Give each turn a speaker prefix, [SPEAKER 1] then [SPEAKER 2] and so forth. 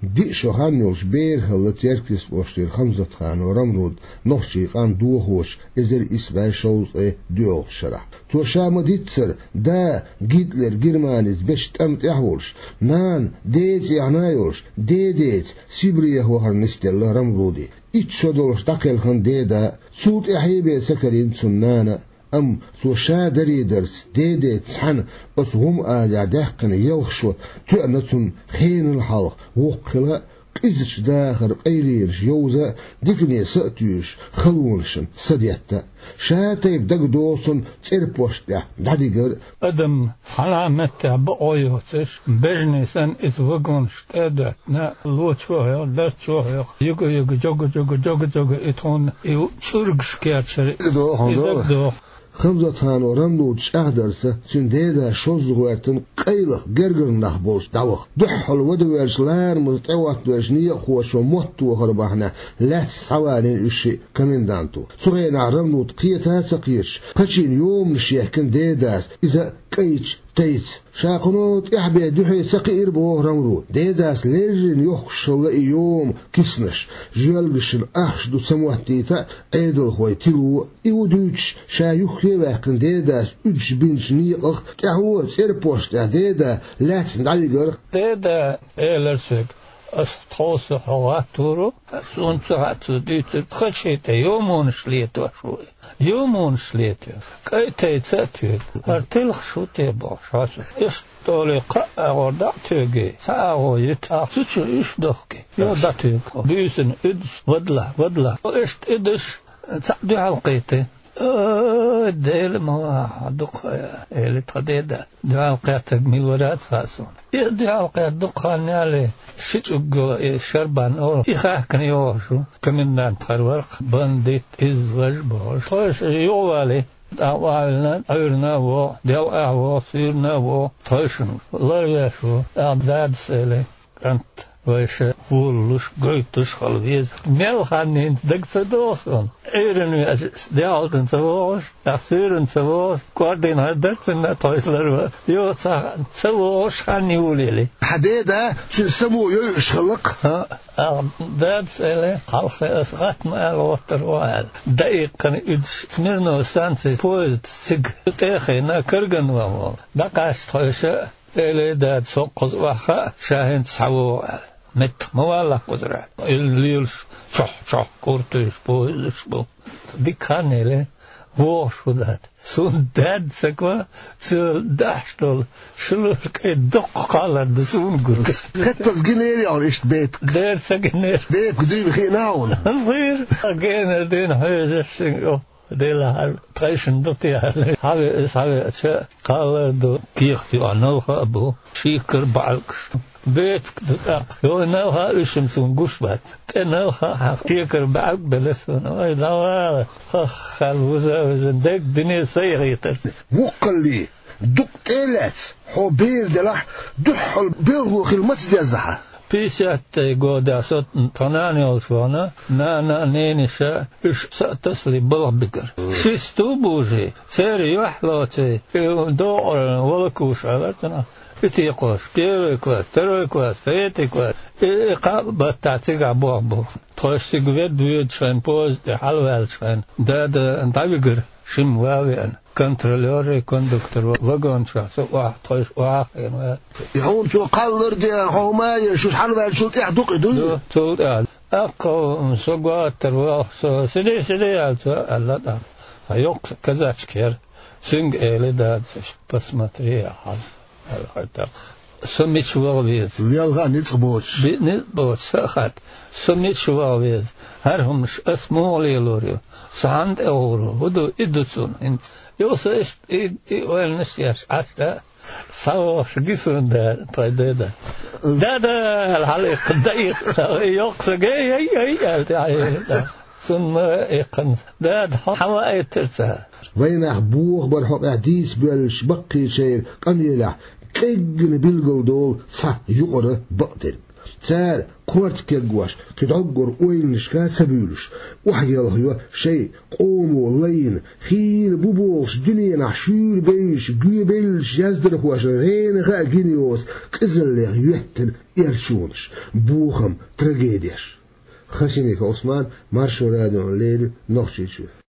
[SPEAKER 1] دي شوهان يوش بير هلت يركز وشتير خمزة خان ورمرود نوشي قان دوهوش إزر إسباي شوز دوغ شرح توشام ديتسر دا جيتلر جيرمانيز بيش تمت يحولش نان ديت يعنايوش ديت سيبريه هو هرنستيل رمرودي إتشدولش داقل خان ديدا سوت إحيبه سكرين سنانا أم سوشا دري درس ديت سحن بس هم آجا دهقن يلخشو تؤنتون خين الحلق وقلا إزش داخر قيريرش يوزا ديكني سأتيوش خلونشن سديتا شاتيب دق دوسن تيربوشتا داديقر
[SPEAKER 2] أدم حلامت بقويوتش بجنسان إتوغون شتادت نا لوتشوه لاتشوه يوغو جوغو إتون إيو شرقش كاتشري إذا
[SPEAKER 1] خمزة ثان ورملو تشاهدرسة سنديدا شوز غوارتن قيلة جرجر نخبوش داوخ دحل ودوارش لار مزتعوات دوارشنية خوش وموتو وخرباحنا لا تسعوانين الشيء كمين دانتو سغينا رملو تقيتها سقيرش قشين يوم نشيه كن ديداس إذا كيتش تيتس شاقنوت إحبي دحي سقير بوه رمرو ديداس ليرجن يخشل يوم كسنش جيالقش الأخش دو سموحتيتا عيدل خوي تلو إيودوش شايوخ يواكن ديداس أجش بنش نيقخ كهو سيربوشت ديدا لاتن داليقر
[SPEAKER 2] ديدا إيلرسك أستوس حواتورو سونتغات ديت خشيت يومون شليتو شوي يومون شليتو كي تيتاتو ارتلخ شو تيبو شاس استولي قاعد تيجي ساعو يتا سوتش ايش دخكي يا داتو بيسن ادس ودلا ايش ادش تعدي حلقيتي ديل ما دق اللي تديدا دعاء القيات من ورات فاسون دعاء القيات دقان عليه شتوق شربان أو إخاه كان يوشو كمن دان تخرورق بنديت إز وجبوش طيش يوالي دعوالنا أيرنا و دعوة و سيرنا و طيشن الله يشو أعداد سيلي كانت ويش ولوش قريتش خلويز ميل خانين دقت دوسون إيرن دعوتن سواش أخسيرن سواش قاردين هدرتن طايلر يو سواش خاني وليلي
[SPEAKER 1] حديدا شو سمو يشخلق
[SPEAKER 2] داد سيلي خلق أسغات ما الوتر وعال دقيق كان إدش ميرنو سانسي بوزد سيج تيخينا كرغن ومال دقاش طايشة إلي داد سوق وخا شاهن سحوال مت موالله قدرة الليلش شح كورتش بوزش بو ديكانيله ووش وداد سون داد سكوا سون داشتول شلور كي دق قالد سون قرق
[SPEAKER 1] كتس جنيري أو إيش بيت
[SPEAKER 2] دير سجنير
[SPEAKER 1] بيت قديم خيناون
[SPEAKER 2] غير أجينا دين هيزش ديلا تريشن دوتي هذا قال دو كيخ يعنوها أبو شيكر بعلقش بيت دقاق يعنوها إشمسون قشبات تنوها حقيقر بعلق بلسون أي لا خلوزا دك دنيا سيغي ترسي
[SPEAKER 1] وقلي دق تيلات حبير دلح دحل بيغو خلمت ديزحة
[SPEAKER 2] بيشات جودا صوت تناني ألفانا نا نينشا إيش سأتصلي بلبكر شستو بوجي سيري وحلاتي دور ولكوش عبرتنا إتيقوش بيريقوش ترويقوش فيتيقوش إقاب تعتيق عبوه تخشي قويد بيود شوين بوز دي حلوال شوين دا دابقر شم واوين كنترولوري كوندكتور وغون شو واحد طيش واحد
[SPEAKER 1] يهون شو قال دي هوما شو حلوال شو تحدق دول
[SPEAKER 2] تو أقو سقوات تروح سدي الله دا سيوق كذا شكر سنج إلي دا بس ماتريا حال سميت شوالبيز
[SPEAKER 1] ويالغا نتبوش
[SPEAKER 2] سخت سميت شوالبيز هرهم مش اسمه ليلوريو ساند أورو ودو إدوسون إنت يوسف وين نسياش عشرة سووش جسون ده طيب ده الحلقة دقيق يقصق أي ثم يقن ده حوائي ترسها
[SPEAKER 1] وين أحبوه برحق أحديث بالشبقي شير قم يلح كيجن بالقل دول صح يقرأ بقدر تار كورت كجواش كدعجر وين نشكات سبيلش وحيل هو شيء قومو لين خيل بوبوش دنيا نحشور بيش جيبلش يزدر هوش غين غا جينيوس كزل يهتن يرشونش بوخم تراجيديش خشينيك عثمان مارشو رادون ليل نوخشي